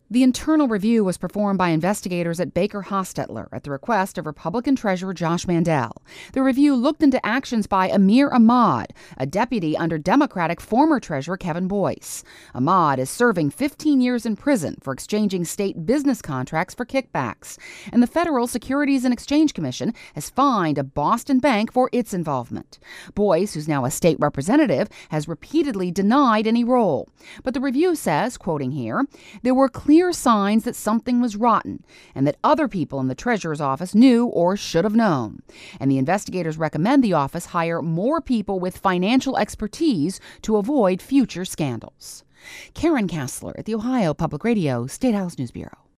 The internal review was performed by investigators at Baker Hostetler at the request of Republican Treasurer Josh Mandel. The review looked into actions by Amir Ahmad, a deputy under Democratic former Treasurer Kevin Boyce. Ahmad is serving 15 years in prison for exchanging state business contracts for kickbacks, and the Federal Securities and Exchange Commission has fined a Boston bank for its involvement. Boyce, who's now a state representative, has repeatedly denied any role. But the review says, quoting here, there were clear signs that something was rotten and that other people in the treasurer's office knew or should have known. And the investigators recommend the office hire more people with financial expertise to avoid future scandals. Karen Kassler at the Ohio Public Radio State House News Bureau.